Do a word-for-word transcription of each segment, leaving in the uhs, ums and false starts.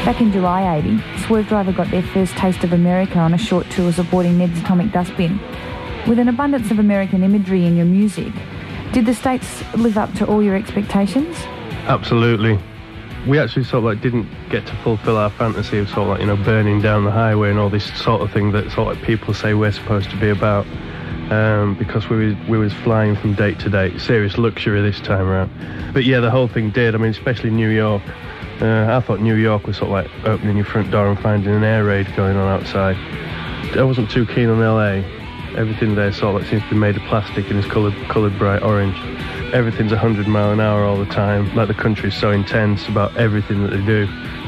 Back in July eighty, Swervedriver got their first taste of America on a short tour supporting Ned's Atomic Dustbin. With an abundance of American imagery in your music, did the States live up to all your expectations? Absolutely. We actually sort of like didn't get to fulfil our fantasy of sort of like, you know, burning down the highway and all this sort of thing that sort of like people say we're supposed to be about. Um, because we was, we was flying from date to date, serious luxury this time around. But yeah, the whole thing did. I mean, especially New York. Uh, I thought New York was sort of like opening your front door and finding an air raid going on outside. I wasn't too keen on L A. Everything there sort of like seems to be made of plastic and is coloured coloured bright orange. Everything's one hundred mile an hour all the time. Like the country's so intense about everything that they do.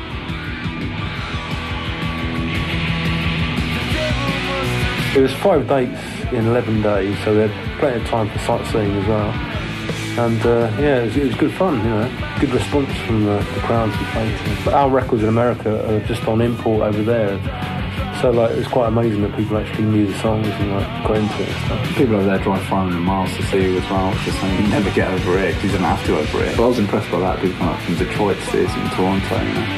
It was five dates in eleven days, so we had plenty of time for sightseeing as well. And uh, yeah, it was, it was good fun, you know, good response from the, the crowds and places. But our records in America are just on import over there, so like it was quite amazing that people actually knew the songs and like got into it and stuff. People over there drive five hundred miles to see you as well, just saying you never get over it because you don't have to over it. But I was impressed by that. People come up from Detroit to see us in Toronto, you know.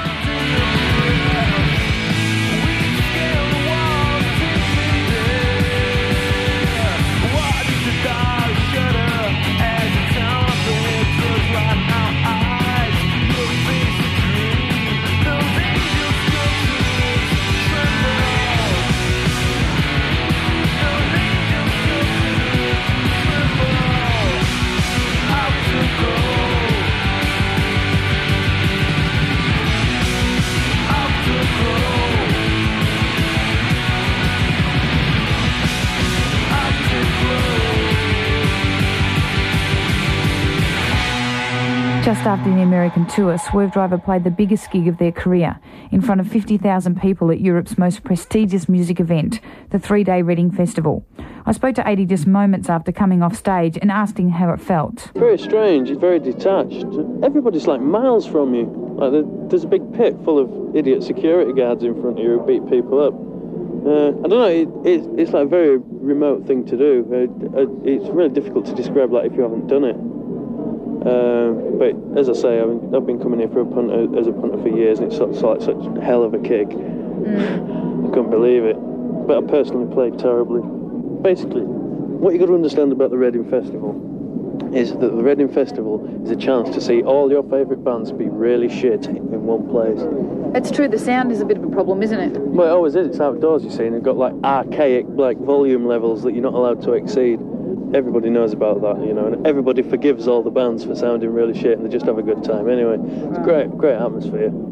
Just after the American tour, Swervedriver played the biggest gig of their career in front of fifty thousand people at Europe's most prestigious music event, the three-day Reading Festival. I spoke to Adi just moments after coming off stage and asked him how it felt. Very strange, it's very detached. Everybody's like miles from you. Like there's a big pit full of idiot security guards in front of you who beat people up. Uh, I don't know, it, it, it's like a very remote thing to do. Uh, uh, it's really difficult to describe like if you haven't done it. Uh, but as I say, I've been, I've been coming here for a punter, as a punter for years, and it's sort of like such a hell of a kick. Mm. I couldn't believe it. But I personally played terribly. Basically, what you've got to understand about the Reading Festival is that the Reading Festival is a chance to see all your favourite bands be really shit in one place. It's true, the sound is a bit of a problem, isn't it? Well, it always is. It's outdoors, you see, and it's got like archaic like volume levels that you're not allowed to exceed. Everybody knows about that, you know, and everybody forgives all the bands for sounding really shit and they just have a good time anyway. It's a great, great atmosphere.